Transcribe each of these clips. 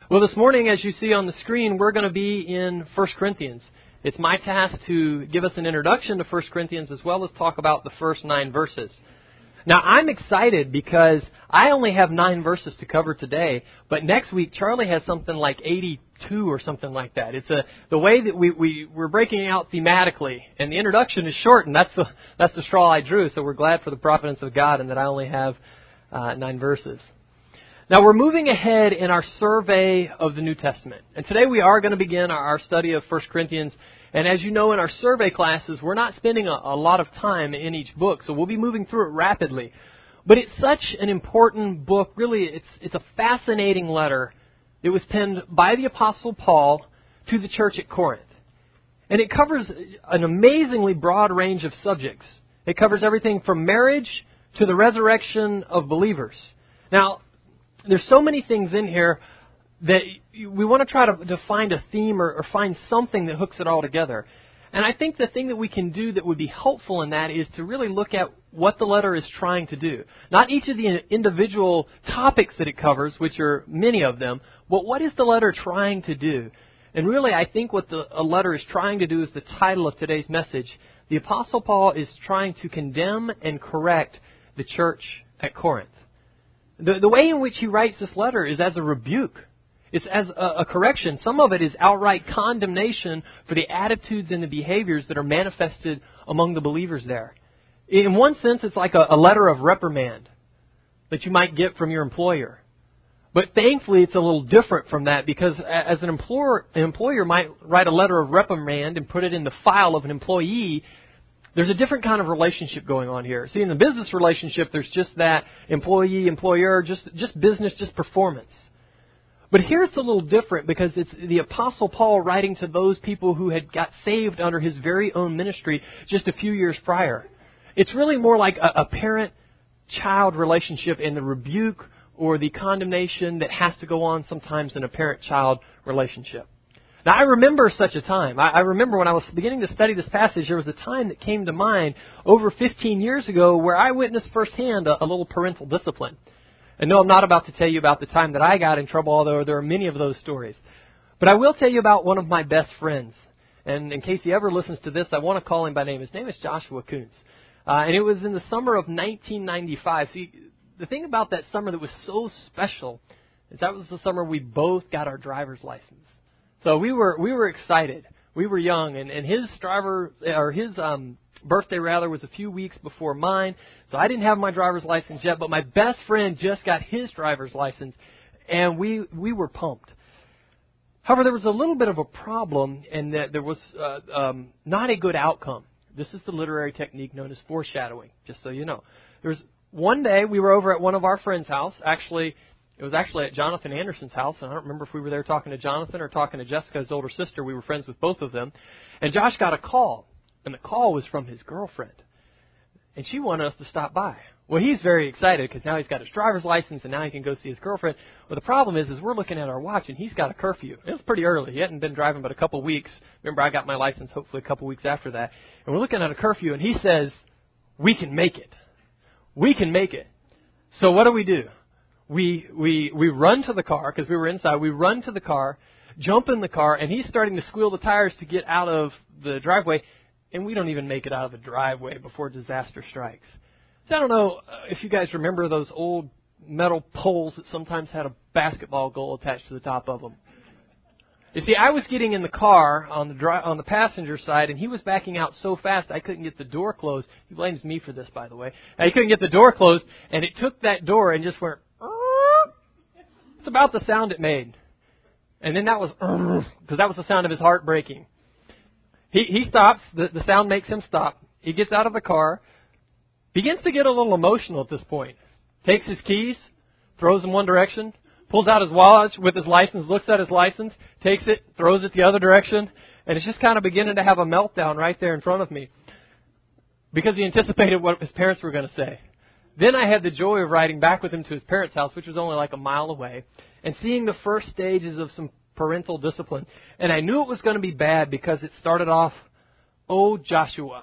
Well, this morning, as you see on the screen, we're going to be in 1 Corinthians. It's my task to give us an introduction to 1 Corinthians as well as talk about the first 9 verses. Now, I'm excited because I only have 9 verses to cover today, but next week Charlie has something like 82 or something like that. It's the way that we're breaking out thematically, and the introduction is short, and that's the straw I drew, so we're glad for the providence of God and that I only have 9 verses. Now, we're moving ahead in our survey of the New Testament. And today we are going to begin our study of 1 Corinthians. And as you know, in our survey classes, we're not spending a lot of time in each book, so we'll be moving through it rapidly. But it's such an important book. Really, it's a fascinating letter. It was penned by the Apostle Paul to the church at Corinth. And it covers an amazingly broad range of subjects. It covers everything from marriage to the resurrection of believers. Now, there's so many things in here that we want to try to find a theme or find something that hooks it all together. And I think the thing that we can do that would be helpful in that is to really look at what the letter is trying to do. Not each of the individual topics that it covers, which are many of them, but what is the letter trying to do? And really, I think what a letter is trying to do is the title of today's message. The Apostle Paul is trying to condemn and correct the church at Corinth. The way in which he writes this letter is as a rebuke. It's as a correction. Some of it is outright condemnation for the attitudes and the behaviors that are manifested among the believers there. In one sense, it's like a letter of reprimand that you might get from your employer. But thankfully, it's a little different from that because as an employer might write a letter of reprimand and put it in the file of an employee, there's a different kind of relationship going on here. See, in the business relationship, there's just that employee, employer, just business, just performance. But here it's a little different because it's the Apostle Paul writing to those people who had got saved under his very own ministry just a few years prior. It's really more like a parent-child relationship and the rebuke or the condemnation that has to go on sometimes in a parent-child relationship. Now, I remember such a time. I remember when I was beginning to study this passage, there was a time that came to mind over 15 years ago where I witnessed firsthand a little parental discipline. And no, I'm not about to tell you about the time that I got in trouble, although there are many of those stories. But I will tell you about one of my best friends. And in case he ever listens to this, I want to call him by name. His name is Joshua Kuntz. And it was in the summer of 1995. See, the thing about that summer that was so special is that was the summer we both got our driver's license. So we were excited. We were young, and his birthday was a few weeks before mine. So I didn't have my driver's license yet, but my best friend just got his driver's license, and we were pumped. However, there was a little bit of a problem in that there was not a good outcome. This is the literary technique known as foreshadowing, just so you know. There was one day we were over at one of our friends' house. It was actually at Jonathan Anderson's house, and I don't remember if we were there talking to Jonathan or talking to Jessica, his older sister. We were friends with both of them. And Josh got a call, and the call was from his girlfriend. And she wanted us to stop by. Well, he's very excited because now he's got his driver's license, and now he can go see his girlfriend. Well, the problem is we're looking at our watch, and he's got a curfew. It was pretty early. He hadn't been driving but a couple weeks. Remember, I got my license hopefully a couple weeks after that. And we're looking at a curfew, and he says, "We can make it. We can make it." So what do? We run to the car, because we were inside. We run to the car, jump in the car, and he's starting to squeal the tires to get out of the driveway, and we don't even make it out of the driveway before disaster strikes. So I don't know if you guys remember those old metal poles that sometimes had a basketball goal attached to the top of them. You see, I was getting in the car on the passenger side, and he was backing out so fast I couldn't get the door closed. He blames me for this, by the way. He couldn't get the door closed, and it took that door and just went. It's about the sound it made. And then that was, because that was the sound of his heart breaking. He stops. The sound makes him stop. He gets out of the car, begins to get a little emotional at this point. Takes his keys, throws them one direction, pulls out his wallet with his license, looks at his license, takes it, throws it the other direction, and it's just kind of beginning to have a meltdown right there in front of me because he anticipated what his parents were going to say. Then I had the joy of riding back with him to his parents' house, which was only like a mile away, and seeing the first stages of some parental discipline. And I knew it was going to be bad because it started off, "Oh, Joshua."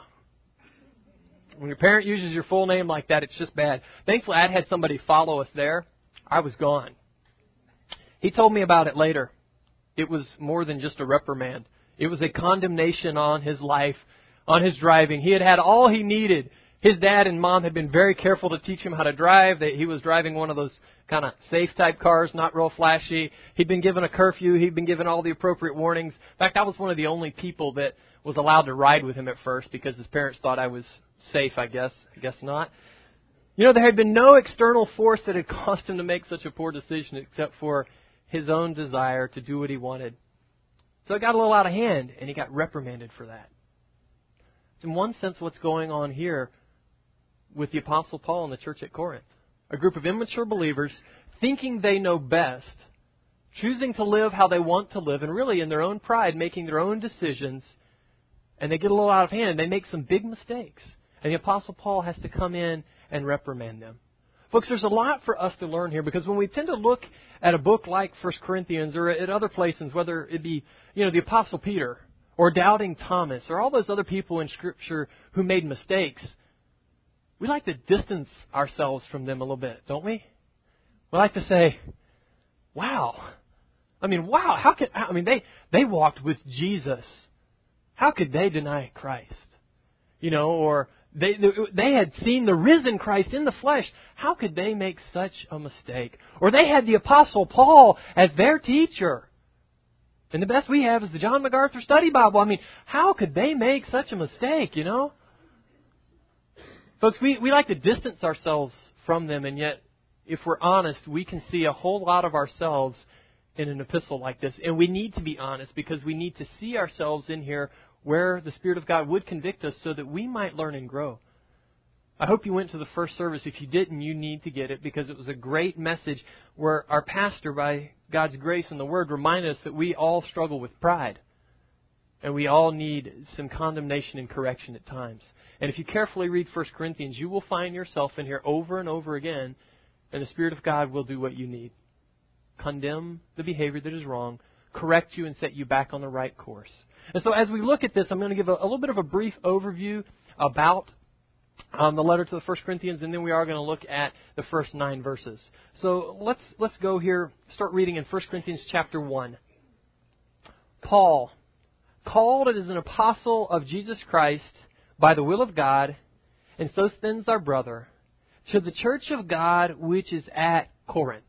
When your parent uses your full name like that, it's just bad. Thankfully, I'd had somebody follow us there. I was gone. He told me about it later. It was more than just a reprimand. It was a condemnation on his life, on his driving. He had all he needed. His dad and mom had been very careful to teach him how to drive. He was driving one of those kind of safe type cars, not real flashy. He'd been given a curfew. He'd been given all the appropriate warnings. In fact, I was one of the only people that was allowed to ride with him at first because his parents thought I was safe, I guess. I guess not. You know, there had been no external force that had caused him to make such a poor decision except for his own desire to do what he wanted. So it got a little out of hand, and he got reprimanded for that. In one sense, what's going on here with the Apostle Paul and the church at Corinth. A group of immature believers thinking they know best, choosing to live how they want to live, and really in their own pride making their own decisions, and they get a little out of hand, and they make some big mistakes. And the Apostle Paul has to come in and reprimand them. Folks, there's a lot for us to learn here, because when we tend to look at a book like 1 Corinthians or at other places, whether it be, the Apostle Peter or Doubting Thomas or all those other people in Scripture who made mistakes, we like to distance ourselves from them a little bit, don't we? We like to say, wow. Wow. They walked with Jesus. How could they deny Christ? Or they had seen the risen Christ in the flesh. How could they make such a mistake? Or they had the Apostle Paul as their teacher. And the best we have is the John MacArthur Study Bible. How could they make such a mistake, Folks, we like to distance ourselves from them, and yet, if we're honest, we can see a whole lot of ourselves in an epistle like this. And we need to be honest because we need to see ourselves in here where the Spirit of God would convict us so that we might learn and grow. I hope you went to the first service. If you didn't, you need to get it because it was a great message where our pastor, by God's grace and the Word, reminded us that we all struggle with pride. And we all need some condemnation and correction at times. And if you carefully read 1 Corinthians, you will find yourself in here over and over again, and the Spirit of God will do what you need. Condemn the behavior that is wrong, correct you, and set you back on the right course. And so as we look at this, I'm going to give a little bit of a brief overview about the letter to the 1 Corinthians, and then we are going to look at the first 9 verses. So let's go here, start reading in 1 Corinthians chapter 1. Paul, called as an apostle of Jesus Christ by the will of God, and Sosthenes our brother, to the church of God which is at Corinth.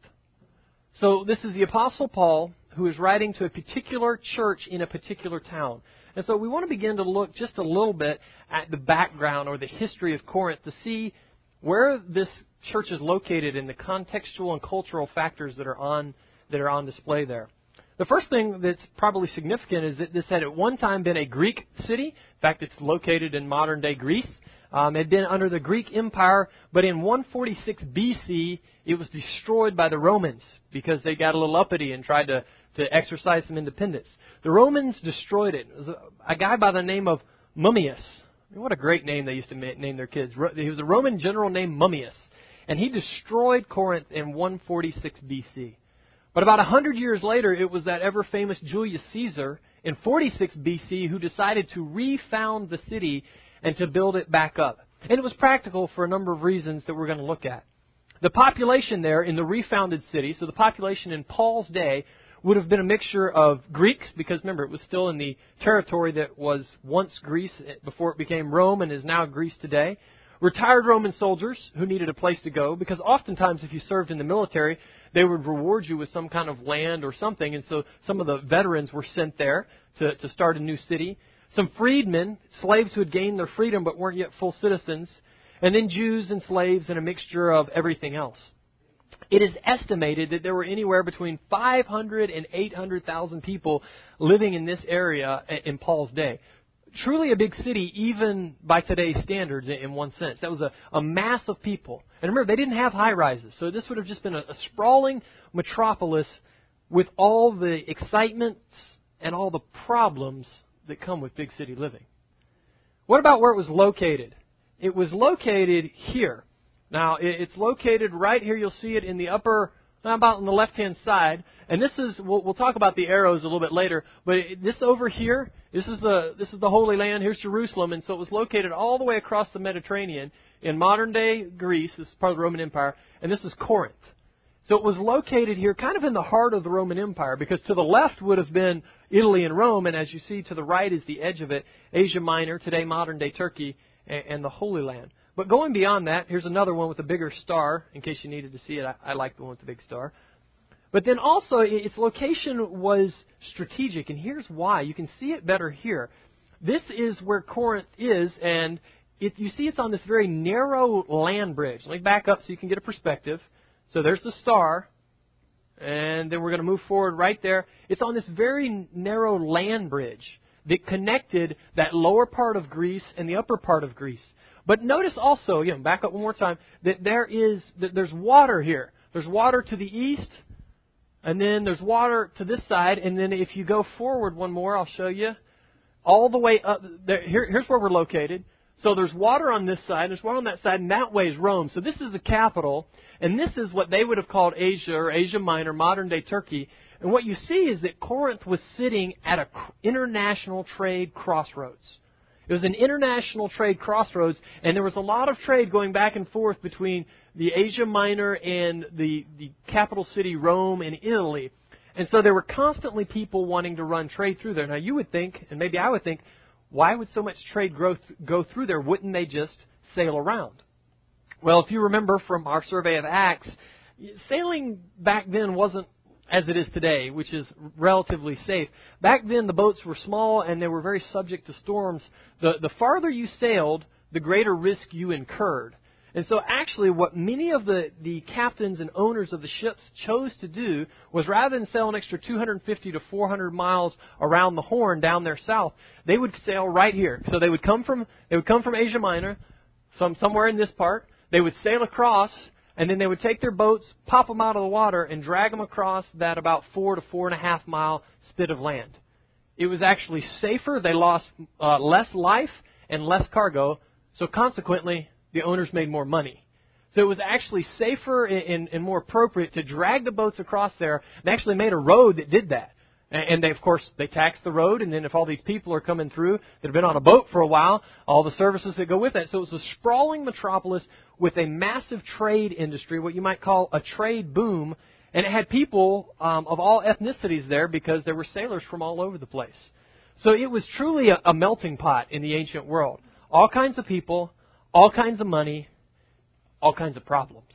So this is the Apostle Paul who is writing to a particular church in a particular town. And so we want to begin to look just a little bit at the background or the history of Corinth to see where this church is located and the contextual and cultural factors that are on display there. The first thing that's probably significant is that this had at one time been a Greek city. In fact, it's located in modern-day Greece. It had been under the Greek Empire, but in 146 BC, it was destroyed by the Romans because they got a little uppity and tried to exercise some independence. The Romans destroyed it. It was a guy by the name of Mummius. What a great name they used to name their kids. He was a Roman general named Mummius, and he destroyed Corinth in 146 BC. But about 100 years later, it was that ever-famous Julius Caesar in 46 BC who decided to refound the city and to build it back up. And it was practical for a number of reasons that we're going to look at. The population there in the refounded city, so the population in Paul's day, would have been a mixture of Greeks, because remember, it was still in the territory that was once Greece before it became Rome and is now Greece today. Retired Roman soldiers who needed a place to go, because oftentimes if you served in the military, they would reward you with some kind of land or something, and so some of the veterans were sent there to start a new city. Some freedmen, slaves who had gained their freedom but weren't yet full citizens, and then Jews and slaves and a mixture of everything else. It is estimated that there were anywhere between 500 and 800,000 people living in this area in Paul's day. Truly a big city, even by today's standards, in one sense. That was a mass of people. And remember, they didn't have high-rises, so this would have just been a sprawling metropolis with all the excitements and all the problems that come with big city living. What about where it was located? It was located here. Now, it's located right here. You'll see it in the upper, about on the left-hand side. And this is, we'll talk about the arrows a little bit later, but this over here, this is the Holy Land. Here's Jerusalem. And so it was located all the way across the Mediterranean in modern-day Greece. This is part of the Roman Empire. And this is Corinth. So it was located here kind of in the heart of the Roman Empire, because to the left would have been Italy and Rome, and as you see to the right is the edge of it, Asia Minor, today modern-day Turkey, and the Holy Land. But going beyond that, here's another one with a bigger star. In case you needed to see it, I like the one with the big star. But then also, its location was strategic, and here's why. You can see it better here. This is where Corinth is, and you see it's on this very narrow land bridge. Let me back up so you can get a perspective. So there's the star, and then we're going to move forward right there. It's on this very narrow land bridge that connected that lower part of Greece and the upper part of Greece. But notice also, again, back up one more time, that there's water here. There's water to the east, and then there's water to this side, and then if you go forward one more, I'll show you, all the way up there. Here's where we're located. So there's water on this side, there's water on that side, and that way is Rome. So this is the capital, and this is what they would have called Asia or Asia Minor, modern-day Turkey. And what you see is that Corinth was sitting at an international trade crossroads. It was an international trade crossroads, and there was a lot of trade going back and forth between the Asia Minor and the capital city, Rome, and Italy. And so there were constantly people wanting to run trade through there. Now you would think, and maybe I would think, why would so much trade growth go through there? Wouldn't they just sail around? Well, if you remember from our survey of Acts, sailing back then wasn't as it is today, which is relatively safe. Back then, the boats were small and they were very subject to storms. The farther you sailed, the greater risk you incurred. And so actually what many of the captains and owners of the ships chose to do was, rather than sail an extra 250 to 400 miles around the Horn down there south, they would sail right here. So they would come from Asia Minor, somewhere in this part. They would sail across, and then they would take their boats, pop them out of the water, and drag them across that about 4 to 4.5 mile spit of land. It was actually safer. They lost less life and less cargo. So consequently, the owners made more money. So it was actually safer and more appropriate to drag the boats across there. They actually made a road that did that. And they, of course, they taxed the road, and then if all these people are coming through that have been on a boat for a while, all the services that go with that. So it was a sprawling metropolis with a massive trade industry, what you might call a trade boom, and it had people of all ethnicities there because there were sailors from all over the place. So it was truly a melting pot in the ancient world. All kinds of people, all kinds of money, all kinds of problems.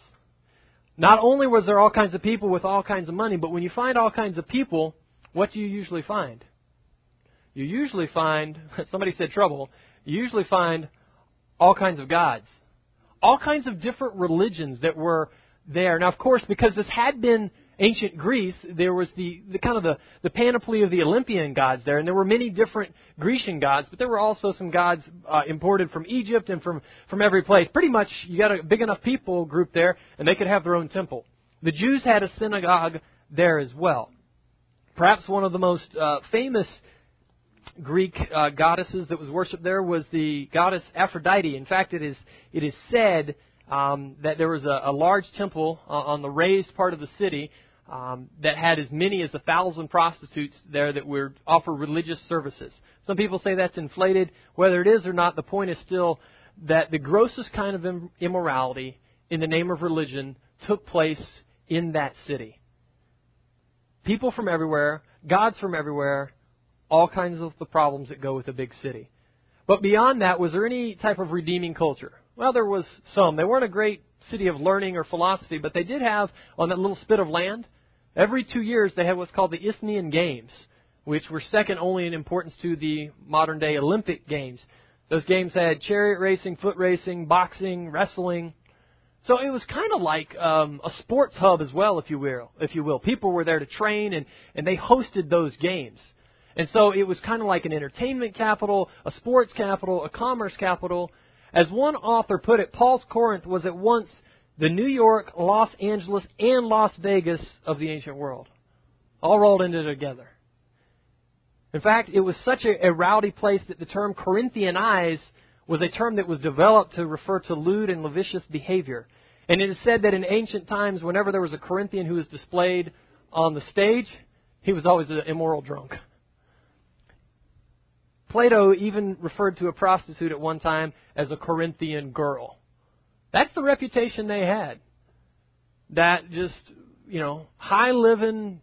Not only was there all kinds of people with all kinds of money, but when you find all kinds of people, what do you usually find? You usually find, somebody said trouble, you usually find all kinds of gods. All kinds of different religions that were there. Now, of course, because this had been ancient Greece, there was the kind of the panoply of the Olympian gods there, and there were many different Grecian gods, but there were also some gods imported from Egypt and from every place. Pretty much, you got a big enough people group there, and they could have their own temple. The Jews had a synagogue there as well. Perhaps one of the most famous Greek goddesses that was worshipped there was the goddess Aphrodite. In fact, it is said that there was a large temple on the raised part of the city that had as many as 1,000 prostitutes there that would offer religious services. Some people say that's inflated. Whether it is or not, the point is still that the grossest kind of immorality in the name of religion took place in that city. People from everywhere, gods from everywhere, all kinds of the problems that go with a big city. But beyond that, was there any type of redeeming culture? Well, there was some. They weren't a great city of learning or philosophy, but they did have, on that little spit of land, every 2 years they had what's called the Isthmian Games, which were second only in importance to the modern-day Olympic Games. Those games had chariot racing, foot racing, boxing, wrestling. So it was kind of like a sports hub as well, if you will. People were there to train, and they hosted those games. And so it was kind of like an entertainment capital, a sports capital, a commerce capital. As one author put it, Paul's Corinth was at once the New York, Los Angeles, and Las Vegas of the ancient world, all rolled into together. In fact, it was such a rowdy place that the term Corinthianize was a term that was developed to refer to lewd and lascivious behavior. And it is said that in ancient times, whenever there was a Corinthian who was displayed on the stage, he was always an immoral drunk. Plato even referred to a prostitute at one time as a Corinthian girl. That's the reputation they had. That just high living,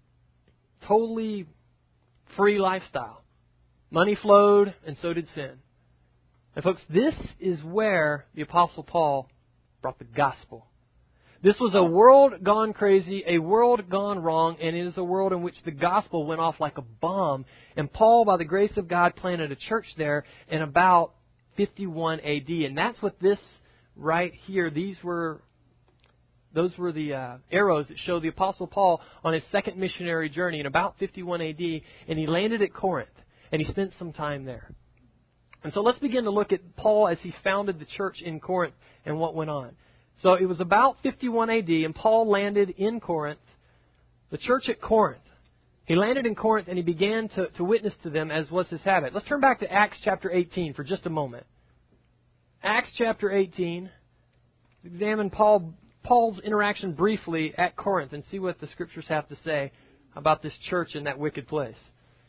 totally free lifestyle. Money flowed, and so did sin. And folks, this is where the Apostle Paul brought the gospel. This was a world gone crazy, a world gone wrong, and it is a world in which the gospel went off like a bomb. And Paul, by the grace of God, planted a church there in about 51 AD. And that's what this right here, those were the arrows that show the Apostle Paul on his second missionary journey in about 51 AD. And he landed at Corinth, and he spent some time there. And so let's begin to look at Paul as he founded the church in Corinth and what went on. So it was about 51 AD, and Paul landed in Corinth, the church at Corinth. He landed in Corinth, and he began to witness to them, as was his habit. Let's turn back to Acts chapter 18 for just a moment. Acts chapter 18. Examine Paul's interaction briefly at Corinth and see what the Scriptures have to say about this church in that wicked place.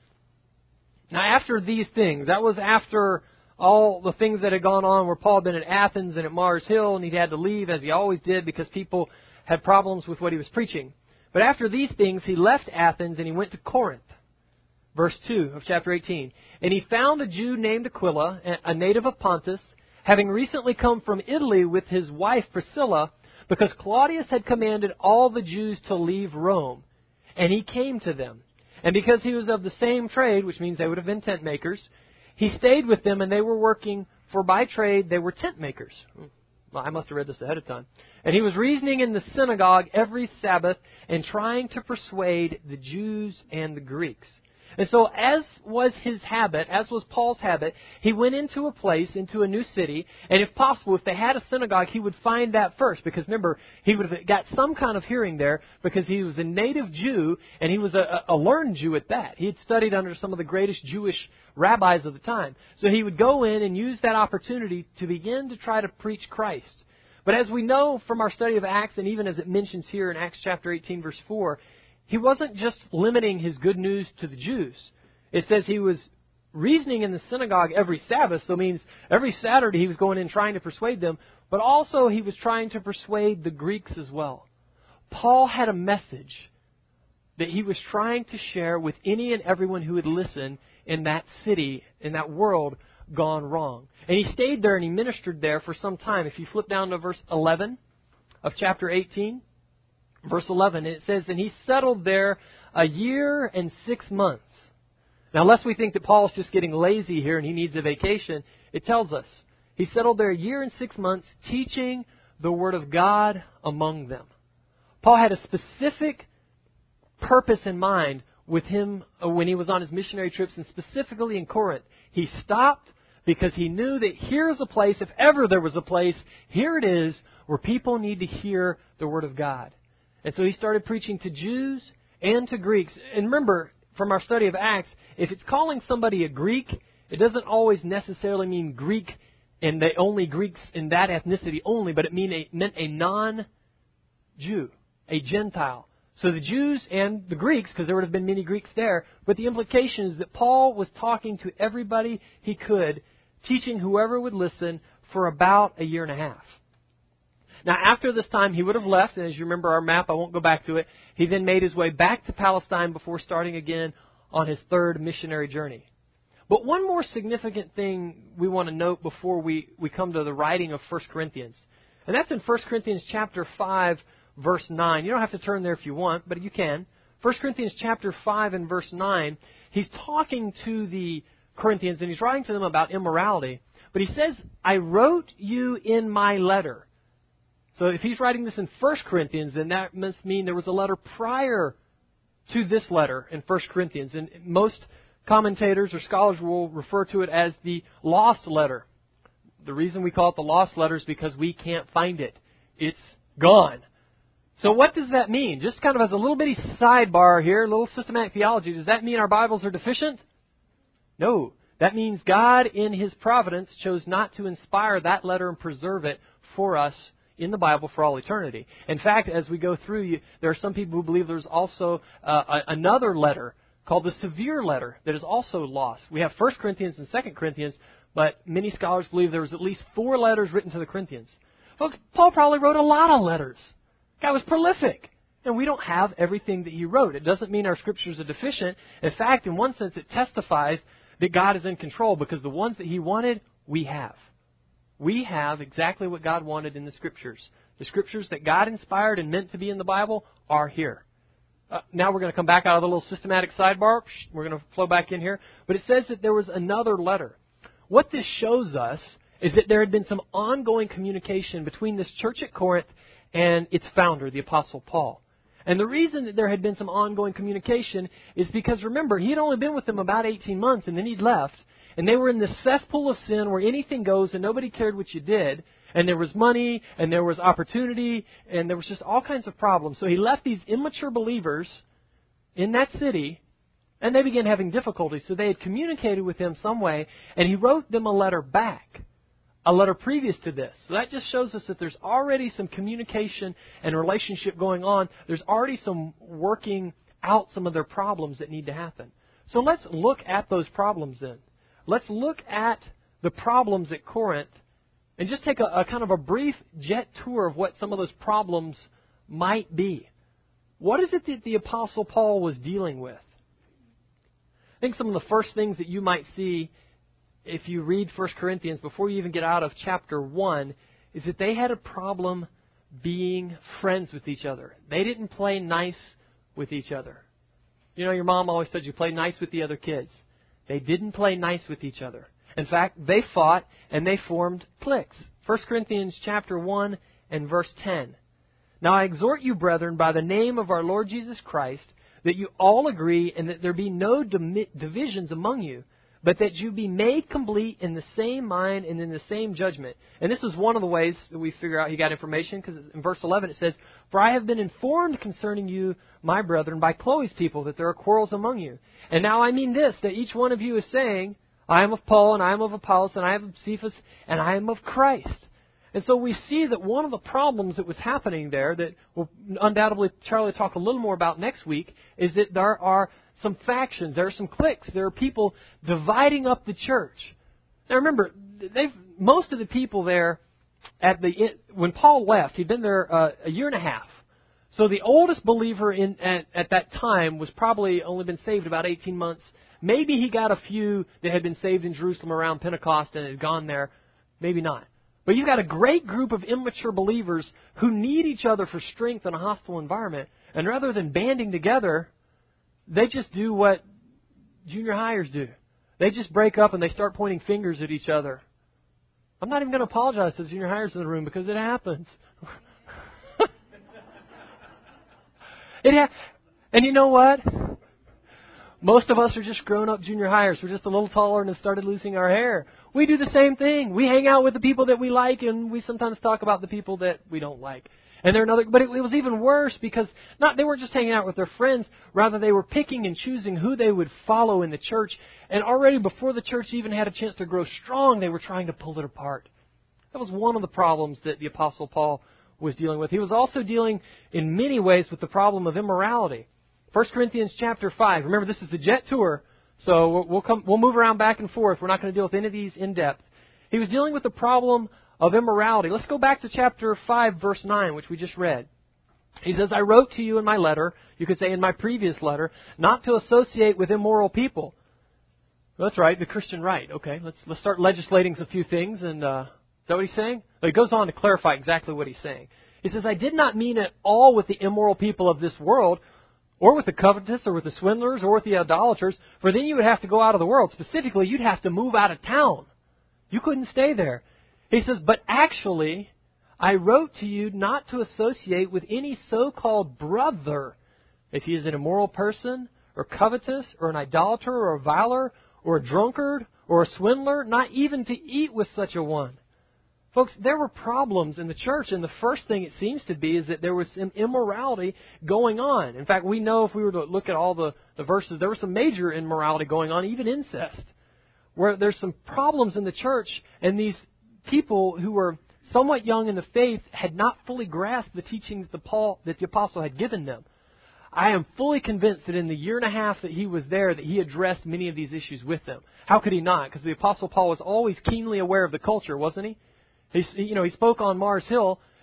Now, after these things, that was after all the things that had gone on where Paul had been at Athens and at Mars Hill, and he had to leave, as he always did, because people had problems with what he was preaching. But after these things, he left Athens and he went to Corinth. Verse 2 of chapter 18. And he found a Jew named Aquila, a native of Pontus, having recently come from Italy with his wife Priscilla, because Claudius had commanded all the Jews to leave Rome. And he came to them. And because he was of the same trade, which means they would have been tent makers, he stayed with them, and they were working, for by trade they were tent makers. Well, I must have read this ahead of time. And he was reasoning in the synagogue every Sabbath and trying to persuade the Jews and the Greeks. And so, as was his habit, as was Paul's habit, he went into a place, into a new city, and if possible, if they had a synagogue, he would find that first. Because remember, he would have got some kind of hearing there because he was a native Jew, and he was a learned Jew at that. He had studied under some of the greatest Jewish rabbis of the time. So he would go in and use that opportunity to begin to try to preach Christ. But as we know from our study of Acts, and even as it mentions here in Acts chapter 18, verse 4, he wasn't just limiting his good news to the Jews. It says he was reasoning in the synagogue every Sabbath, so it means every Saturday he was going in trying to persuade them, but also he was trying to persuade the Greeks as well. Paul had a message that he was trying to share with any and everyone who would listen in that city, in that world gone wrong. And he stayed there and he ministered there for some time. If you flip down to verse 11 of chapter 18, verse 11, it says, and he settled there 1 year and 6 months. Now, lest we think that Paul's just getting lazy here and he needs a vacation, it tells us he settled there 1 year and 6 months teaching the Word of God among them. Paul had a specific purpose in mind with him when he was on his missionary trips, and specifically in Corinth. He stopped because he knew that here's a place, if ever there was a place, here it is, where people need to hear the Word of God. And so he started preaching to Jews and to Greeks. And remember, from our study of Acts, if it's calling somebody a Greek, it doesn't always necessarily mean Greek and the only Greeks in that ethnicity only, but it meant a non-Jew, a Gentile. So the Jews and the Greeks, because there would have been many Greeks there, but the implication is that Paul was talking to everybody he could, teaching whoever would listen for about 1.5 years. Now, after this time, he would have left, and as you remember our map, I won't go back to it. He then made his way back to Palestine before starting again on his third missionary journey. But one more significant thing we want to note before we come to the writing of 1 Corinthians. And that's in 1 Corinthians chapter 5, verse 9. You don't have to turn there if you want, but you can. 1 Corinthians chapter 5 and verse 9, he's talking to the Corinthians, and he's writing to them about immorality. But he says, I wrote you in my letter. So if he's writing this in 1 Corinthians, then that must mean there was a letter prior to this letter in 1 Corinthians. And most commentators or scholars will refer to it as the lost letter. The reason we call it the lost letter is because we can't find it. It's gone. So what does that mean? Just kind of as a little bitty sidebar here, a little systematic theology, does that mean our Bibles are deficient? No. That means God, in His providence, chose not to inspire that letter and preserve it for us in the Bible for all eternity. In fact, as we go through, there are some people who believe there's also another letter called the severe letter that is also lost. We have 1 Corinthians and 2 Corinthians, but many scholars believe there was at least 4 letters written to the Corinthians. Folks, Paul probably wrote a lot of letters. The guy was prolific. And we don't have everything that he wrote. It doesn't mean our scriptures are deficient. In fact, in one sense, it testifies that God is in control because the ones that he wanted, we have. We have exactly what God wanted in the scriptures. The scriptures that God inspired and meant to be in the Bible are here. Now we're going to come back out of the little systematic sidebar. We're going to flow back in here. But it says that there was another letter. What this shows us is that there had been some ongoing communication between this church at Corinth and its founder, the Apostle Paul. And the reason that there had been some ongoing communication is because, remember, he had only been with them about 18 months and then he'd left. And they were in this cesspool of sin where anything goes and nobody cared what you did. And there was money and there was opportunity and there was just all kinds of problems. So he left these immature believers in that city and they began having difficulties. So they had communicated with him some way and he wrote them a letter back. A letter previous to this. So that just shows us that there's already some communication and relationship going on. There's already some working out some of their problems that need to happen. So let's look at those problems then. Let's look at the problems at Corinth and just take a kind of a brief jet tour of what some of those problems might be. What is it that the Apostle Paul was dealing with? I think some of the first things that you might see if you read 1 Corinthians, before you even get out of chapter 1, is that they had a problem being friends with each other. They didn't play nice with each other. You know, your mom always said you play nice with the other kids. They didn't play nice with each other. In fact, they fought and they formed cliques. 1 Corinthians chapter 1 and verse 10. Now I exhort you, brethren, by the name of our Lord Jesus Christ, that you all agree and that there be no divisions among you, but that you be made complete in the same mind and in the same judgment. And this is one of the ways that we figure out he got information, because in verse 11 it says, For I have been informed concerning you, my brethren, by Chloe's people, that there are quarrels among you. And now I mean this, that each one of you is saying, I am of Paul, and I am of Apollos, and I am of Cephas, and I am of Christ. And so we see that one of the problems that was happening there, that will undoubtedly Charlie will talk a little more about next week, is that there are some factions, there are some cliques, there are people dividing up the church. Now remember, most of the people there when Paul left, he'd been there a year and a half. So the oldest believer at that time was probably only been saved about 18 months. Maybe he got a few that had been saved in Jerusalem around Pentecost and had gone there. Maybe not. But you've got a great group of immature believers who need each other for strength in a hostile environment. And rather than banding together, they just do what junior hires do. They just break up and they start pointing fingers at each other. I'm not even going to apologize to the junior hires in the room because it happens. And you know what? Most of us are just grown-up junior hires. We're just a little taller and have started losing our hair. We do the same thing. We hang out with the people that we like, and we sometimes talk about the people that we don't like. And but it was even worse because they weren't just hanging out with their friends. Rather, they were picking and choosing who they would follow in the church. And already before the church even had a chance to grow strong, they were trying to pull it apart. That was one of the problems that the Apostle Paul was dealing with. He was also dealing in many ways with the problem of immorality. 1 Corinthians chapter 5. Remember, this is the jet tour, so we'll move around back and forth. We're not going to deal with any of these in depth. He was dealing with the problem of immorality. Let's go back to chapter 5, verse 9, which we just read. He says, I wrote to you in my letter, you could say in my previous letter, not to associate with immoral people. Well, that's right, the Christian right. Okay, let's start legislating a few things. And is that what he's saying? But he goes on to clarify exactly what he's saying. He says, I did not mean at all with the immoral people of this world, or with the covetous, or with the swindlers, or with the idolaters, for then you would have to go out of the world. Specifically, you'd have to move out of town. You couldn't stay there. He says, but actually, I wrote to you not to associate with any so-called brother, if he is an immoral person, or covetous, or an idolater, or a viler, or a drunkard, or a swindler, not even to eat with such a one. Folks, there were problems in the church, and the first thing it seems to be is that there was some immorality going on. In fact, we know if we were to look at all the verses, there was some major immorality going on, even incest, where there's some problems in the church, and these people who were somewhat young in the faith had not fully grasped the teachings that the apostle had given them. I am fully convinced that in the year and a half that he was there, that he addressed many of these issues with them. How could he not? Because the apostle Paul was always keenly aware of the culture, wasn't he? He spoke on Mars Hill,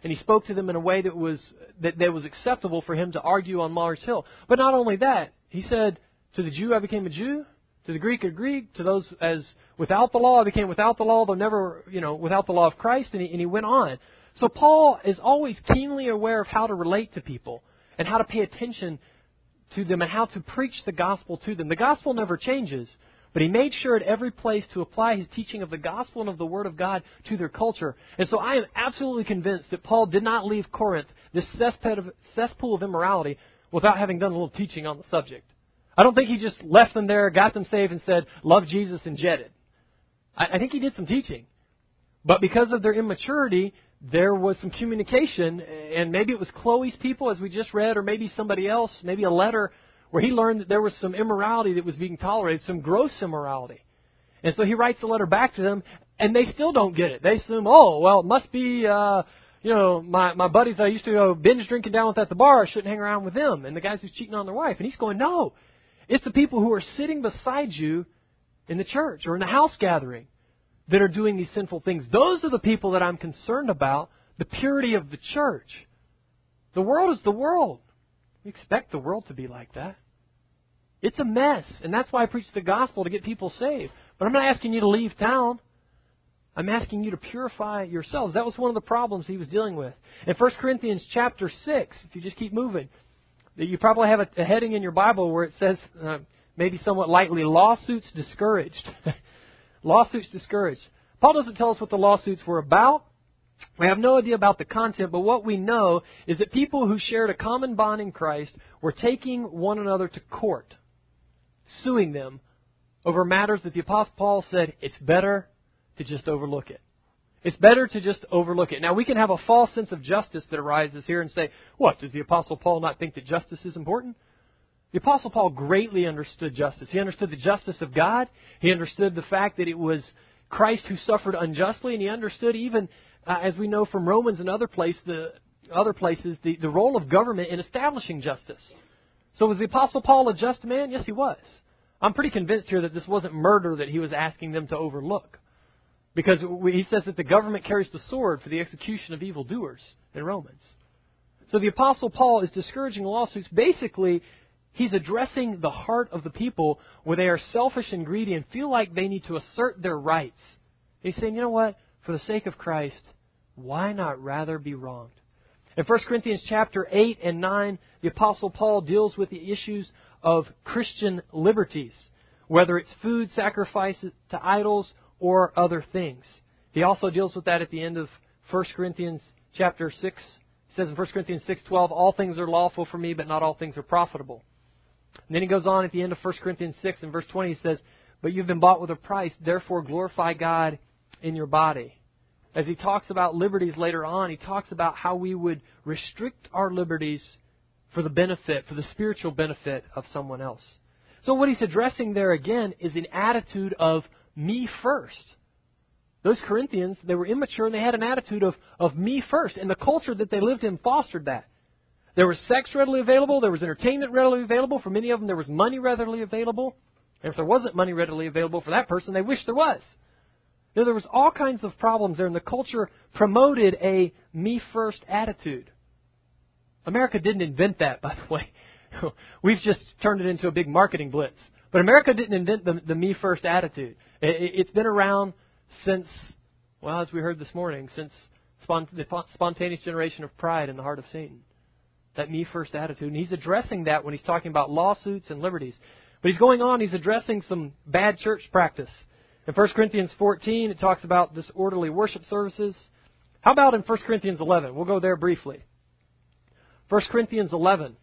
and he spoke to them in a way that was acceptable for him to argue on Mars Hill. But not only that, he said, to the Jew I became a Jew, to the Greek a Greek, to those as without the law I became without the law, though never, without the law of Christ, and he went on. So Paul is always keenly aware of how to relate to people and how to pay attention to them and how to preach the gospel to them. The gospel never changes, but he made sure at every place to apply his teaching of the gospel and of the Word of God to their culture. And so I am absolutely convinced that Paul did not leave Corinth, this cesspool of immorality, without having done a little teaching on the subject. I don't think he just left them there, got them saved, and said, love Jesus, and jetted. I think he did some teaching. But because of their immaturity, there was some communication, and maybe it was Chloe's people, as we just read, or maybe somebody else, maybe a letter, where he learned that there was some immorality that was being tolerated, some gross immorality. And so he writes a letter back to them, and they still don't get it. They assume, oh, well, it must be, my buddies I used to go binge drinking down with at the bar, I shouldn't hang around with them, and the guys who's cheating on their wife. And he's going, no, it's the people who are sitting beside you in the church or in the house gathering that are doing these sinful things. Those are the people that I'm concerned about, the purity of the church. The world is the world. We expect the world to be like that. It's a mess, and that's why I preach the gospel, to get people saved. But I'm not asking you to leave town. I'm asking you to purify yourselves. That was one of the problems he was dealing with. In 1 Corinthians chapter 6, if you just keep moving, you probably have a heading in your Bible where it says, maybe somewhat lightly, lawsuits discouraged. Lawsuits discouraged. Paul doesn't tell us what the lawsuits were about. We have no idea about the content, but what we know is that people who shared a common bond in Christ were taking one another to court, suing them over matters that the Apostle Paul said, it's better to just overlook it. It's better to just overlook it. Now, we can have a false sense of justice that arises here and say, what, does the Apostle Paul not think that justice is important? The Apostle Paul greatly understood justice. He understood the justice of God. He understood the fact that it was Christ who suffered unjustly, and he understood even, as we know from Romans and other places, the role of government in establishing justice. So was the Apostle Paul a just man? Yes, he was. I'm pretty convinced here that this wasn't murder that he was asking them to overlook. Because he says that the government carries the sword for the execution of evildoers in Romans. So the Apostle Paul is discouraging lawsuits. Basically, he's addressing the heart of the people where they are selfish and greedy and feel like they need to assert their rights. He's saying, you know what? For the sake of Christ, why not rather be wronged? In 1 Corinthians chapter 8 and 9, the Apostle Paul deals with the issues of Christian liberties, whether it's food sacrifices to idols or other things. He also deals with that at the end of 1 Corinthians chapter 6. He says in 1 Corinthians 6:12, all things are lawful for me, but not all things are profitable. And then he goes on at the end of 1 Corinthians 6 and verse 20, he says, but you've been bought with a price, therefore glorify God in your body. As he talks about liberties later on, he talks about how we would restrict our liberties for the benefit, for the spiritual benefit of someone else. So what he's addressing there again is an attitude of me first. Those Corinthians, they were immature and they had an attitude of me first. And the culture that they lived in fostered that. There was sex readily available. There was entertainment readily available. For many of them, there was money readily available. And if there wasn't money readily available for that person, they wished there was. There was all kinds of problems there, and the culture promoted a me-first attitude. America didn't invent that, by the way. We've just turned it into a big marketing blitz. But America didn't invent the me-first attitude. It's been around since, well, as we heard this morning, since the spontaneous generation of pride in the heart of Satan. That me-first attitude. And he's addressing that when he's talking about lawsuits and liberties. But he's going on, he's addressing some bad church practice. In 1 Corinthians 14, it talks about disorderly worship services. How about in 1 Corinthians 11? We'll go there briefly. 1 Corinthians 11.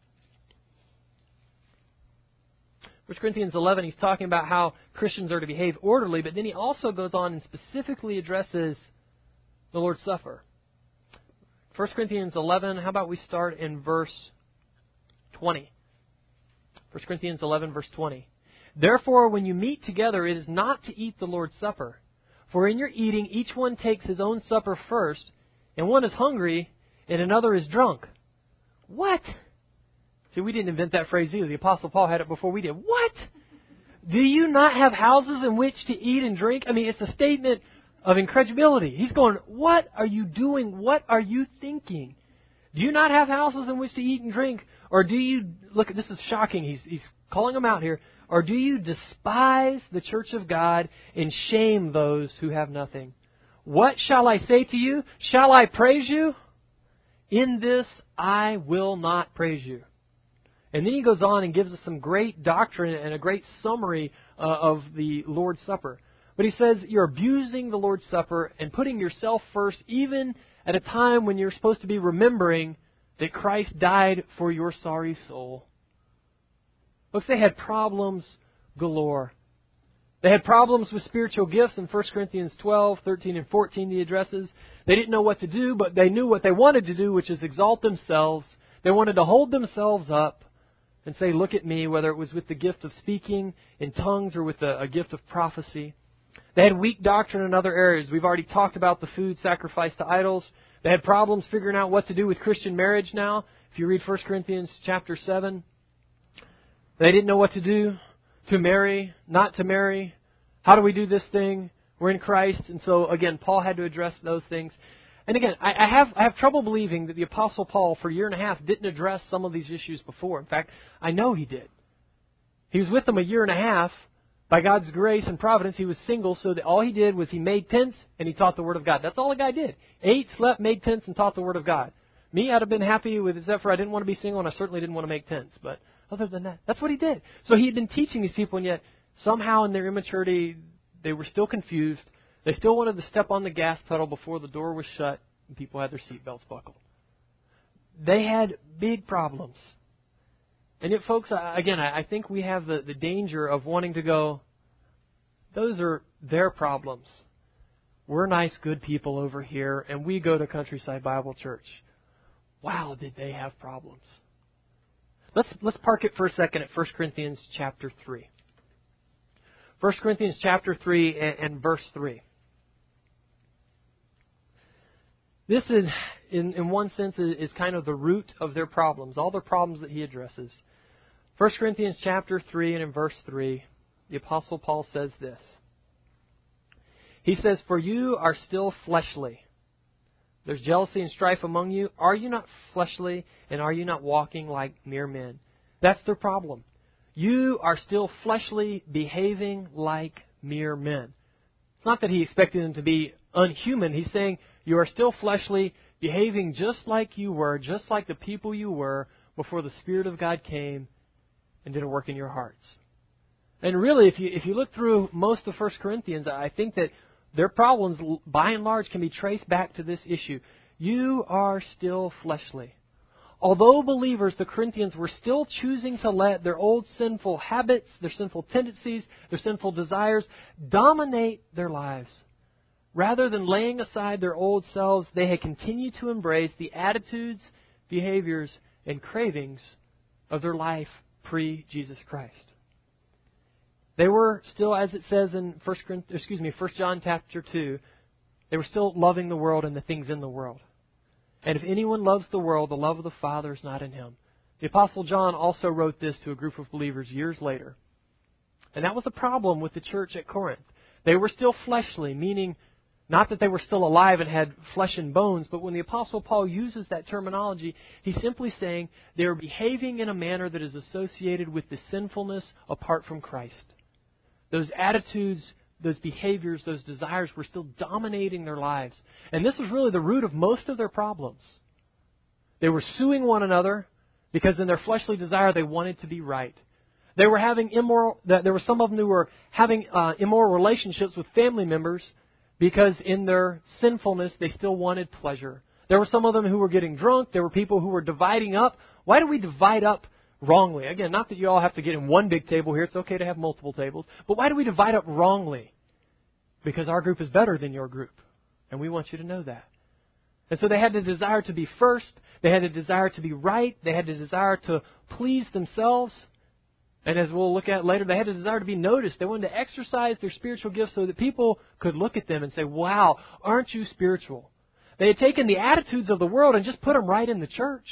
1 Corinthians 11, he's talking about how Christians are to behave orderly, but then he also goes on and specifically addresses the Lord's Supper. 1 Corinthians 11, how about we start in verse 20? 1 Corinthians 11, verse 20. Therefore, when you meet together, it is not to eat the Lord's Supper. For in your eating, each one takes his own supper first, and one is hungry, and another is drunk. What? See, we didn't invent that phrase either. The Apostle Paul had it before we did. What? Do you not have houses in which to eat and drink? I mean, it's a statement of incredulity. He's going, what are you doing? What are you thinking? Do you not have houses in which to eat and drink? Or do you, look, this is shocking. He's calling them out here. Or do you despise the church of God and shame those who have nothing? What shall I say to you? Shall I praise you? In this I will not praise you. And then he goes on and gives us some great doctrine and a great summary of the Lord's Supper. But he says you're abusing the Lord's Supper and putting yourself first, even at a time when you're supposed to be remembering that Christ died for your sorry soul. Look, they had problems galore. They had problems with spiritual gifts in 1 Corinthians 12, 13, and 14, he addresses. They didn't know what to do, but they knew what they wanted to do, which is exalt themselves. They wanted to hold themselves up and say, look at me, whether it was with the gift of speaking in tongues or with a gift of prophecy. They had weak doctrine in other areas. We've already talked about the food sacrificed to idols. They had problems figuring out what to do with Christian marriage now. If you read 1 Corinthians chapter 7, they didn't know what to do, to marry, not to marry. How do we do this thing? We're in Christ. And so, again, Paul had to address those things. And again, I have trouble believing that the Apostle Paul, for a year and a half, didn't address some of these issues before. In fact, I know he did. He was with them a year and a half. By God's grace and providence, he was single, so that all he did was he made tents and he taught the Word of God. That's all the guy did. Ate, slept, made tents, and taught the Word of God. Me, I'd have been happy with, except for I didn't want to be single, and I certainly didn't want to make tents. But other than that, that's what he did. So he had been teaching these people, and yet somehow in their immaturity, they were still confused. They still wanted to step on the gas pedal before the door was shut and people had their seatbelts buckled. They had big problems. And yet, folks, again, I think we have the danger of wanting to go, those are their problems. We're nice, good people over here, and we go to Countryside Bible Church. Wow, did they have problems. Let's park it for a second at 1 Corinthians chapter 3. 1 Corinthians chapter 3 and verse 3. This is, in one sense, is kind of the root of their problems, all their problems that he addresses. 1 Corinthians chapter 3 and in verse 3, the Apostle Paul says this. He says, for you are still fleshly. There's jealousy and strife among you. Are you not fleshly, and are you not walking like mere men? That's their problem. You are still fleshly, behaving like mere men. It's not that he expected them to be unhuman. He's saying you are still fleshly, behaving just like you were, just like the people you were before the Spirit of God came and did a work in your hearts. And really, if you look through most of 1 Corinthians, I think that their problems, by and large, can be traced back to this issue. You are still fleshly. Although believers, the Corinthians, were still choosing to let their old sinful habits, their sinful tendencies, their sinful desires dominate their lives. Rather than laying aside their old selves, they had continued to embrace the attitudes, behaviors, and cravings of their life pre-Jesus Christ. They were still, as it says in 1 John chapter 2, they were still loving the world and the things in the world. And if anyone loves the world, the love of the Father is not in him. The Apostle John also wrote this to a group of believers years later. And that was the problem with the church at Corinth. They were still fleshly, meaning not that they were still alive and had flesh and bones, but when the Apostle Paul uses that terminology, he's simply saying they are behaving in a manner that is associated with the sinfulness apart from Christ. Those attitudes, those behaviors, those desires were still dominating their lives. And this was really the root of most of their problems. They were suing one another because in their fleshly desire they wanted to be right. They were having there were some of them who were having immoral relationships with family members because in their sinfulness they still wanted pleasure. There were some of them who were getting drunk. There were people who were dividing up. Why do we divide up wrongly? Again, not that you all have to get in one big table here. It's okay to have multiple tables. But why do we divide up wrongly? Because our group is better than your group. And we want you to know that. And so they had the desire to be first. They had a desire to be right. They had the desire to please themselves. And as we'll look at later, they had a desire to be noticed. They wanted to exercise their spiritual gifts so that people could look at them and say, wow, aren't you spiritual? They had taken the attitudes of the world and just put them right in the church.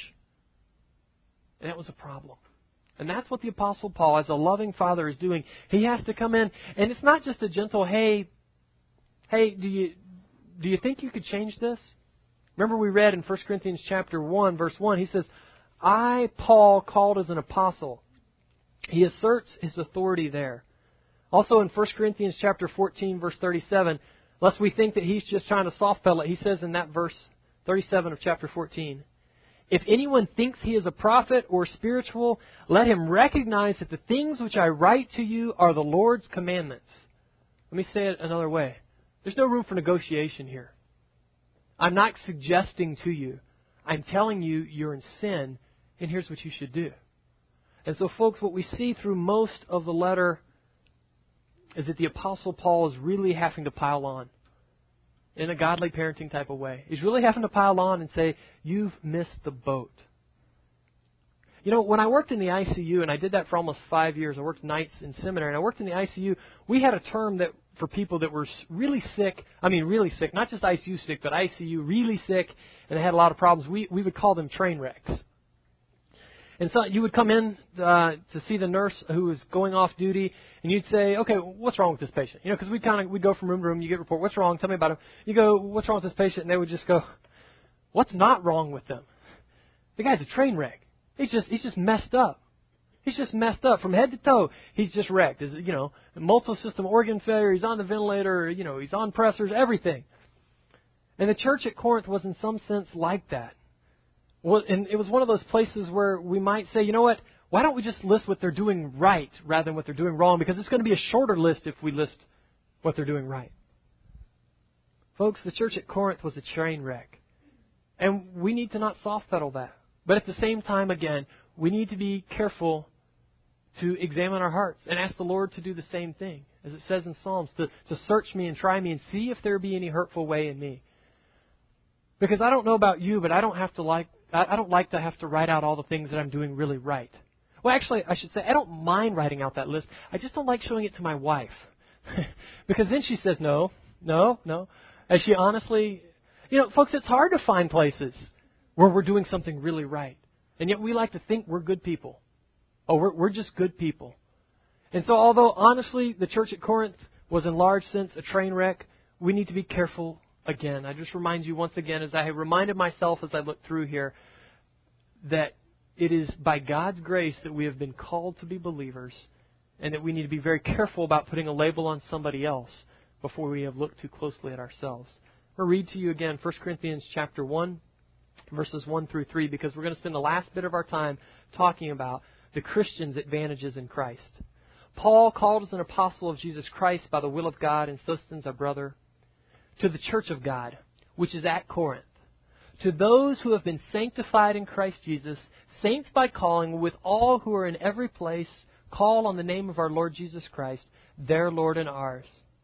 And that was a problem. And that's what the Apostle Paul, as a loving father, is doing. He has to come in, and it's not just a gentle, hey, hey, do you think you could change this? Remember we read in 1 Corinthians chapter 1, verse 1, he says, I, Paul, called as an apostle. He asserts his authority there. Also in 1 Corinthians chapter 14, verse 37, lest we think that he's just trying to soft pedal it, he says in that verse 37 of chapter 14, if anyone thinks he is a prophet or spiritual, let him recognize that the things which I write to you are the Lord's commandments. Let me say it another way. There's no room for negotiation here. I'm not suggesting to you. I'm telling you you're in sin, and here's what you should do. And so, folks, what we see through most of the letter is that the Apostle Paul is really having to pile on in a godly parenting type of way. He's really having to pile on and say, you've missed the boat. You know, when I worked in the ICU, and I did that for almost 5 years, I worked nights in seminary, and I worked in the ICU, we had a term that for people that were really sick, really sick, not just ICU sick, but ICU really sick, and they had a lot of problems, we would call them train wrecks. And so you would come in to see the nurse who was going off duty, and you'd say, okay, what's wrong with this patient? You know, because we'd go from room to room, you get a report, what's wrong? Tell me about him. You go, what's wrong with this patient? And they would just go, what's not wrong with them? The guy's a train wreck. He's just messed up. He's just messed up from head to toe. He's just wrecked. Multiple system organ failure. He's on the ventilator. He's on pressors, everything. And the church at Corinth was in some sense like that. Well, and it was one of those places where we might say, you know what, why don't we just list what they're doing right rather than what they're doing wrong? Because it's going to be a shorter list if we list what they're doing right. Folks, the church at Corinth was a train wreck. And we need to not soft pedal that. But at the same time, again, we need to be careful to examine our hearts and ask the Lord to do the same thing. As it says in Psalms, to search me and try me and see if there be any hurtful way in me. Because I don't know about you, but I don't like to have to write out all the things that I'm doing really right. Well, actually, I should say, I don't mind writing out that list. I just don't like showing it to my wife. Because then she says, no. And she honestly, folks, it's hard to find places where we're doing something really right. And yet we like to think we're good people. Oh, we're just good people. And so although, honestly, the church at Corinth was in large sense a train wreck, we need to be careful again. I just remind you once again, as I have reminded myself as I look through here, that it is by God's grace that we have been called to be believers, and that we need to be very careful about putting a label on somebody else before we have looked too closely at ourselves. I'll read to you again 1 Corinthians chapter 1, verses 1 through 3, because we're going to spend the last bit of our time talking about the Christian's advantages in Christ. Paul, called as an apostle of Jesus Christ by the will of God, and Sosthenes our brother, to the church of God, which is at Corinth, to those who have been sanctified in Christ Jesus, saints by calling, with all who are in every place, call on the name of our Lord Jesus Christ, their Lord and ours.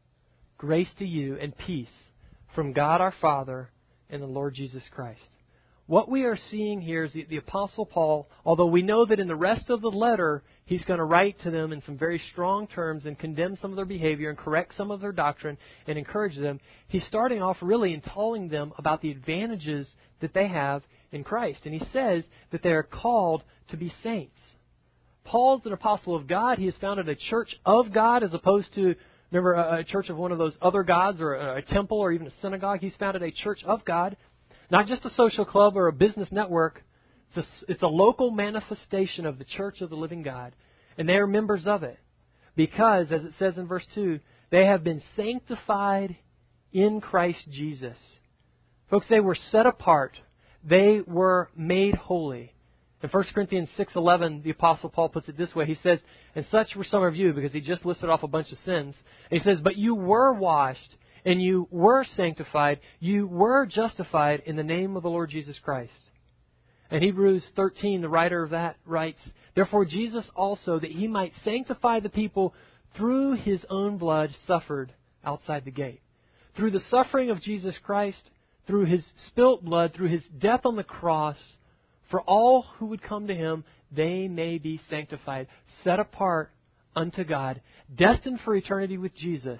Grace to you and peace from God our Father and the Lord Jesus Christ. What we are seeing here is the Apostle Paul, although we know that in the rest of the letter, he's going to write to them in some very strong terms and condemn some of their behavior and correct some of their doctrine and encourage them. He's starting off really and telling them about the advantages that they have in Christ. And he says that they are called to be saints. Paul's an apostle of God. He has founded a church of God as opposed to, remember, a church of one of those other gods or a temple or even a synagogue. He's founded a church of God. Not just a social club or a business network. It's a local manifestation of the church of the living God. And they are members of it. Because, as it says in verse 2, they have been sanctified in Christ Jesus. Folks, they were set apart. They were made holy. In 1 Corinthians 6:11, the Apostle Paul puts it this way. He says, and such were some of you, because he just listed off a bunch of sins. And he says, but you were washed, and you were sanctified, you were justified in the name of the Lord Jesus Christ. And Hebrews 13, the writer of that writes, therefore Jesus also, that he might sanctify the people through his own blood, suffered outside the gate. Through the suffering of Jesus Christ, through his spilt blood, through his death on the cross, for all who would come to him, they may be sanctified, set apart unto God, destined for eternity with Jesus.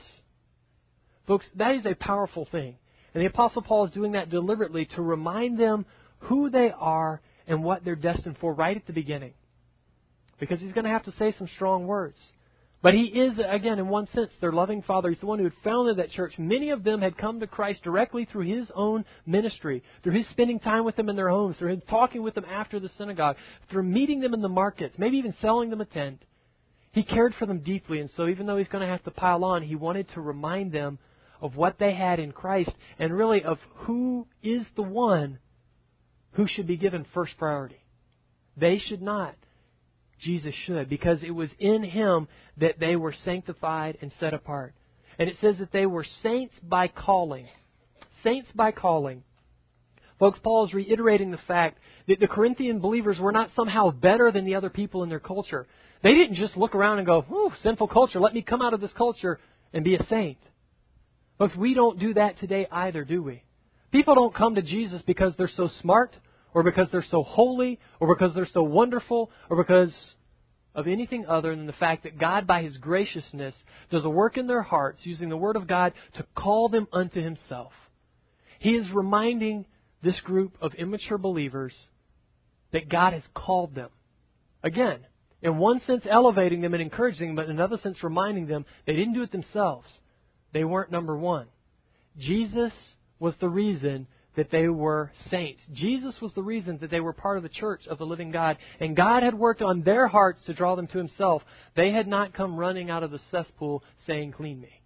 Folks, that is a powerful thing. And the Apostle Paul is doing that deliberately to remind them who they are and what they're destined for right at the beginning. Because he's going to have to say some strong words. But He is, again, in one sense, their loving Father. He's the one who had founded that church. Many of them had come to Christ directly through His own ministry, through His spending time with them in their homes, through Him talking with them after the synagogue, through meeting them in the markets, maybe even selling them a tent. He cared for them deeply, and so even though He's going to have to pile on, He wanted to remind them of what they had in Christ and really of who is the one who should be given first priority. They should not. Jesus should, because it was in Him that they were sanctified and set apart. And it says that they were saints by calling. Saints by calling. Folks, Paul is reiterating the fact that the Corinthian believers were not somehow better than the other people in their culture. They didn't just look around and go, "Ooh, sinful culture, let me come out of this culture and be a saint." Folks, we don't do that today either, do we? People don't come to Jesus because they're so smart, or because they're so holy, or because they're so wonderful, or because of anything other than the fact that God, by His graciousness, does a work in their hearts using the Word of God to call them unto Himself. He is reminding this group of immature believers that God has called them. Again, in one sense elevating them and encouraging them, but in another sense reminding them they didn't do it themselves. They weren't number one. Jesus was the reason that they were saints. Jesus was the reason that they were part of the church of the living God. And God had worked on their hearts to draw them to Himself. They had not come running out of the cesspool saying, "Clean me."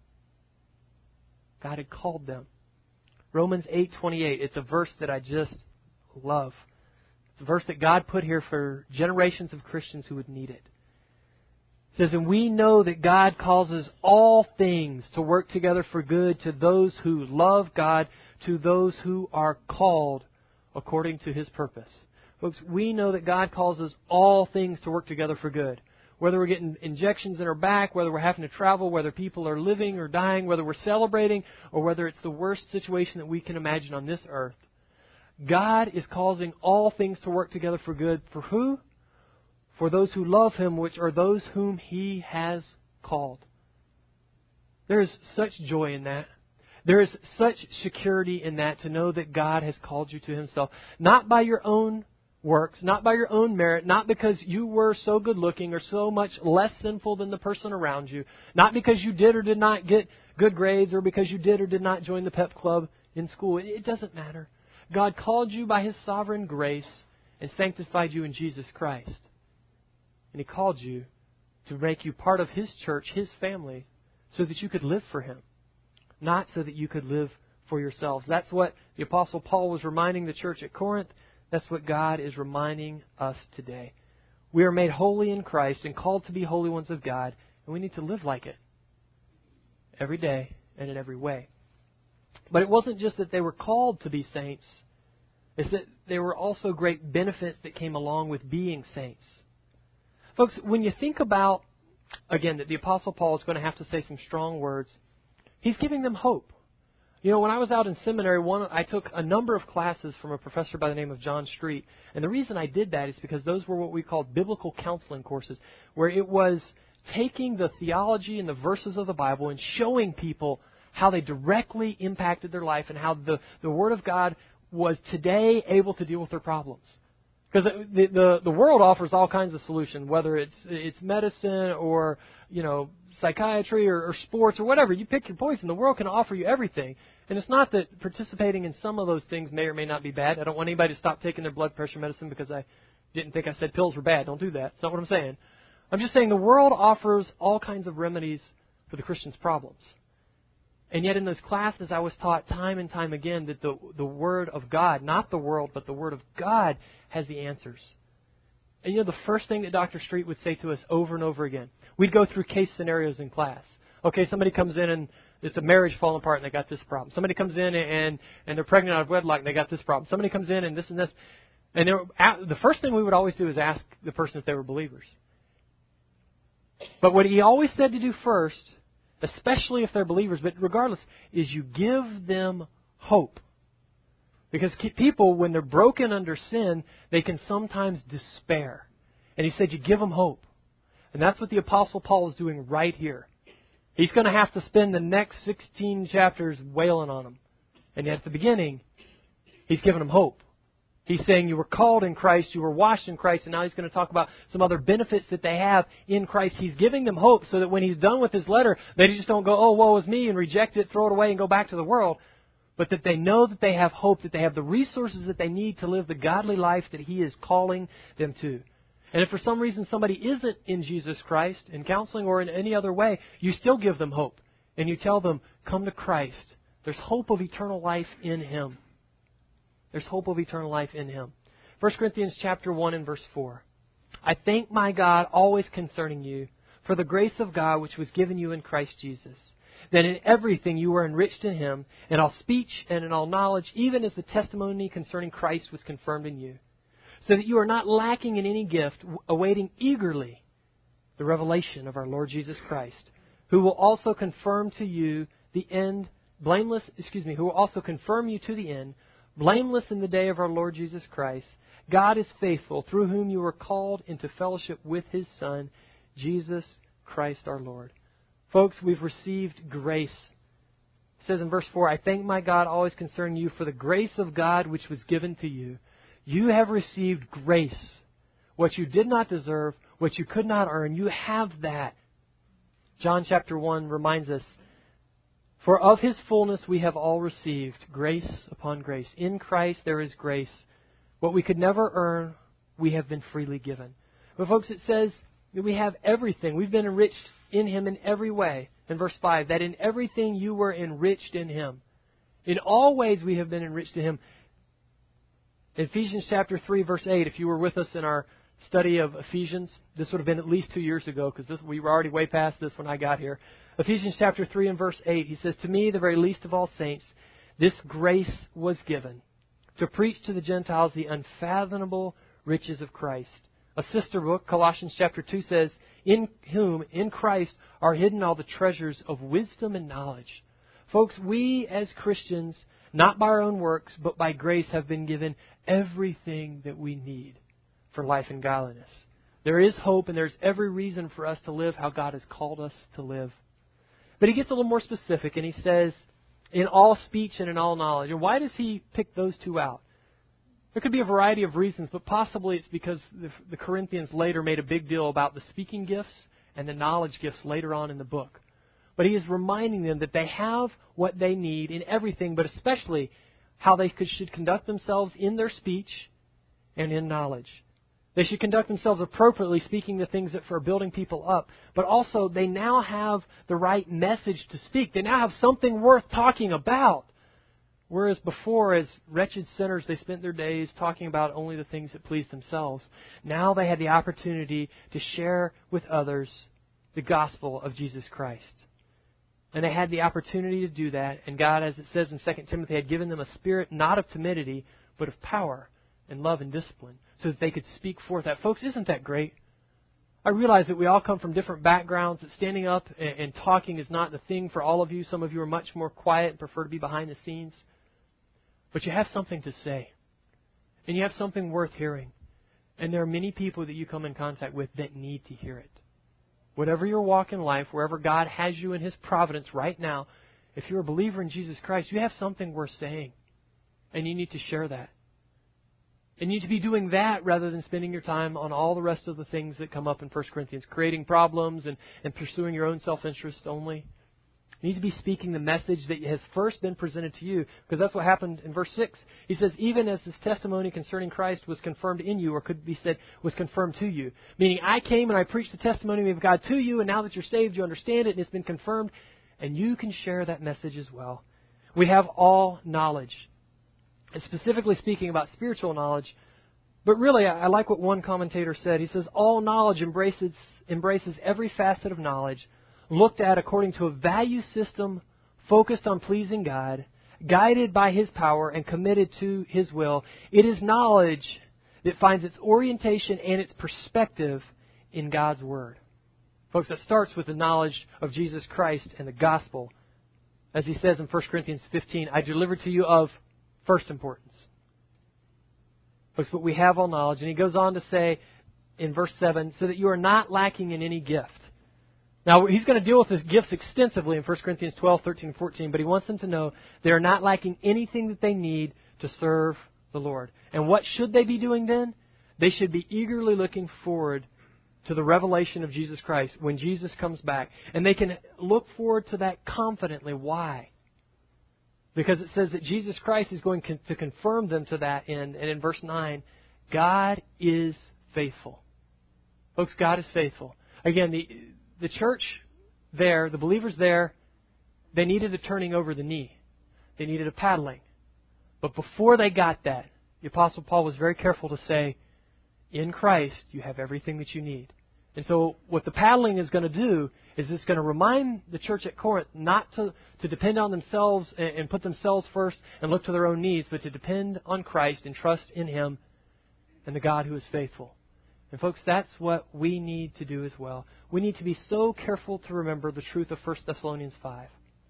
God had called them. Romans 8:28. It's a verse that I just love. It's a verse that God put here for generations of Christians who would need it. It says, "And we know that God causes all things to work together for good to those who love God, to those who are called according to His purpose." Folks, we know that God causes all things to work together for good. Whether we're getting injections in our back, whether we're having to travel, whether people are living or dying, whether we're celebrating, or whether it's the worst situation that we can imagine on this earth, God is causing all things to work together for good. For who? For those who love Him, which are those whom He has called. There is such joy in that. There is such security in that, to know that God has called you to Himself. Not by your own works, not by your own merit, not because you were so good looking or so much less sinful than the person around you, not because you did or did not get good grades, or because you did or did not join the pep club in school. It doesn't matter. God called you by His sovereign grace and sanctified you in Jesus Christ. And He called you to make you part of His church, His family, so that you could live for Him, not so that you could live for yourselves. That's what the Apostle Paul was reminding the church at Corinth. That's what God is reminding us today. We are made holy in Christ and called to be holy ones of God, and we need to live like it every day and in every way. But it wasn't just that they were called to be saints. It's that there were also great benefits that came along with being saints. Folks, when you think about, again, that the Apostle Paul is going to have to say some strong words, he's giving them hope. You know, when I was out in seminary, I took a number of classes from a professor by the name of John Street. And the reason I did that is because those were what we called biblical counseling courses, where it was taking the theology and the verses of the Bible and showing people how they directly impacted their life and how the Word of God was today able to deal with their problems. Because the world offers all kinds of solutions, whether it's medicine or, you know, psychiatry or sports or whatever. You pick your poison. The world can offer you everything. And it's not that participating in some of those things may or may not be bad. I don't want anybody to stop taking their blood pressure medicine because I didn't think I said pills were bad. Don't do that. That's not what I'm saying. I'm just saying the world offers all kinds of remedies for the Christian's problems. And yet in those classes I was taught time and time again that the Word of God, not the world, but the Word of God has the answers. And you know the first thing that Dr. Street would say to us over and over again, we'd go through case scenarios in class. Okay, somebody comes in and it's a marriage falling apart and they got this problem. Somebody comes in and they're pregnant out of wedlock and they got this problem. Somebody comes in and this and this. And the first thing we would always do is ask the person if they were believers. But what he always said to do first, especially if they're believers, but regardless, is you give them hope. Because people, when they're broken under sin, they can sometimes despair. And he said you give them hope. And that's what the Apostle Paul is doing right here. He's going to have to spend the next 16 chapters wailing on them. And yet at the beginning, he's giving them hope. He's saying you were called in Christ, you were washed in Christ, and now he's going to talk about some other benefits that they have in Christ. He's giving them hope so that when he's done with his letter, they just don't go, oh, woe is me, and reject it, throw it away, and go back to the world. But that they know that they have hope, that they have the resources that they need to live the godly life that he is calling them to. And if for some reason somebody isn't in Jesus Christ, in counseling or in any other way, you still give them hope. And you tell them, come to Christ. There's hope of eternal life in him. There's hope of eternal life in him. 1 Corinthians chapter 1 and verse 4. I thank my God always concerning you for the grace of God which was given you in Christ Jesus, that in everything you were enriched in him, in all speech and in all knowledge, even as the testimony concerning Christ was confirmed in you, so that you are not lacking in any gift, awaiting eagerly the revelation of our Lord Jesus Christ, who will also confirm to you the end, who will also confirm you to the end, blameless in the day of our Lord Jesus Christ. God is faithful, through whom you were called into fellowship with his Son, Jesus Christ our Lord. Folks, we've received grace. It says in verse 4, I thank my God always concerning you for the grace of God which was given to you. You have received grace, what you did not deserve, what you could not earn. You have that. John chapter 1 reminds us, for of his fullness we have all received grace upon grace. In Christ there is grace. What we could never earn, we have been freely given. But folks, it says that we have everything. We've been enriched in him in every way. In verse 5, that in everything you were enriched in him. In all ways we have been enriched in him. Ephesians chapter 3 verse 8, if you were with us in our study of Ephesians, this would have been at least 2 years ago because we were already way past this when I got here. Ephesians chapter 3 and verse 8, he says, to me, the very least of all saints, this grace was given to preach to the Gentiles the unfathomable riches of Christ. A sister book, Colossians chapter 2 says, in whom, in Christ, are hidden all the treasures of wisdom and knowledge. Folks, we as Christians, not by our own works, but by grace, have been given everything that we need for life and godliness. There is hope and there's every reason for us to live how God has called us to live. But he gets a little more specific and he says, in all speech and in all knowledge. And why does he pick those two out? There could be a variety of reasons, but possibly it's because the Corinthians later made a big deal about the speaking gifts and the knowledge gifts later on in the book. But he is reminding them that they have what they need in everything, but especially how they should conduct themselves in their speech and in knowledge. They should conduct themselves appropriately, speaking the things that are building people up. But also, they now have the right message to speak. They now have something worth talking about. Whereas before, as wretched sinners, they spent their days talking about only the things that pleased themselves. Now they had the opportunity to share with others the gospel of Jesus Christ. And they had the opportunity to do that. And God, as it says in 2 Timothy, had given them a spirit not of timidity, but of power and love and discipline, so that they could speak forth that. Folks, isn't that great? I realize that we all come from different backgrounds, that standing up and talking is not the thing for all of you. Some of you are much more quiet and prefer to be behind the scenes. But you have something to say. And you have something worth hearing. And there are many people that you come in contact with that need to hear it. Whatever your walk in life, wherever God has you in his providence right now, if you're a believer in Jesus Christ, you have something worth saying. And you need to share that. And you need to be doing that rather than spending your time on all the rest of the things that come up in 1 Corinthians, creating problems and pursuing your own self-interest only. You need to be speaking the message that has first been presented to you, because that's what happened in verse 6. He says, even as this testimony concerning Christ was confirmed in you, or could be said, was confirmed to you. Meaning, I came and I preached the testimony of God to you, and now that you're saved, you understand it, and it's been confirmed, and you can share that message as well. We have all knowledge. And specifically speaking about spiritual knowledge, but really, I like what one commentator said. He says, all knowledge embraces every facet of knowledge, looked at according to a value system focused on pleasing God, guided by his power and committed to his will. It is knowledge that finds its orientation and its perspective in God's Word. Folks, that starts with the knowledge of Jesus Christ and the gospel. As he says in 1 Corinthians 15, I delivered to you of first importance. Folks, but we have all knowledge. And he goes on to say in verse 7, so that you are not lacking in any gift. Now, he's going to deal with his gifts extensively in 1 Corinthians 12, 13, and 14, but he wants them to know they are not lacking anything that they need to serve the Lord. And what should they be doing then? They should be eagerly looking forward to the revelation of Jesus Christ when Jesus comes back. And they can look forward to that confidently. Why? Because it says that Jesus Christ is going to confirm them to that end. And in verse 9, God is faithful. Folks, God is faithful. Again, the church there, the believers there, they needed a turning over the knee. They needed a paddling. But before they got that, the Apostle Paul was very careful to say, in Christ, you have everything that you need. And so what the paddling is going to do is it's going to remind the church at Corinth not to depend on themselves and put themselves first and look to their own needs, but to depend on Christ and trust in Him and the God who is faithful. And folks, that's what we need to do as well. We need to be so careful to remember the truth of 1 Thessalonians 5.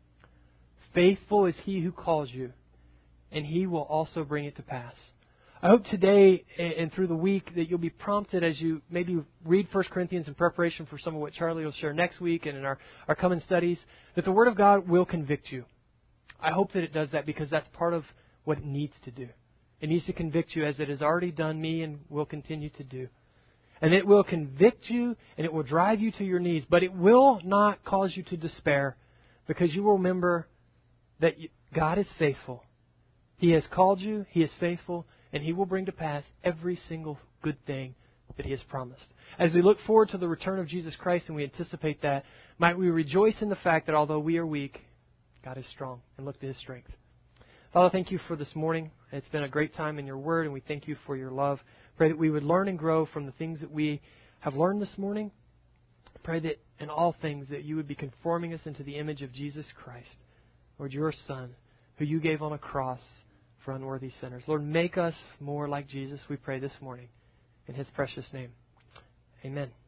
Faithful is He who calls you, and He will also bring it to pass. I hope today and through the week that you'll be prompted as you maybe read 1 Corinthians in preparation for some of what Charlie will share next week and in our coming studies, that the Word of God will convict you. I hope that it does that because that's part of what it needs to do. It needs to convict you as it has already done me and will continue to do. And it will convict you and it will drive you to your knees, but it will not cause you to despair because you will remember that God is faithful. He has called you, He is faithful, and He will bring to pass every single good thing that He has promised. As we look forward to the return of Jesus Christ and we anticipate that, might we rejoice in the fact that although we are weak, God is strong, and look to His strength. Father, thank You for this morning. It's been a great time in Your Word, and we thank You for Your love. Pray that we would learn and grow from the things that we have learned this morning. Pray that in all things that You would be conforming us into the image of Jesus Christ, Lord, Your Son, who You gave on a cross for unworthy sinners. Lord, make us more like Jesus, we pray this morning. In His precious name, amen.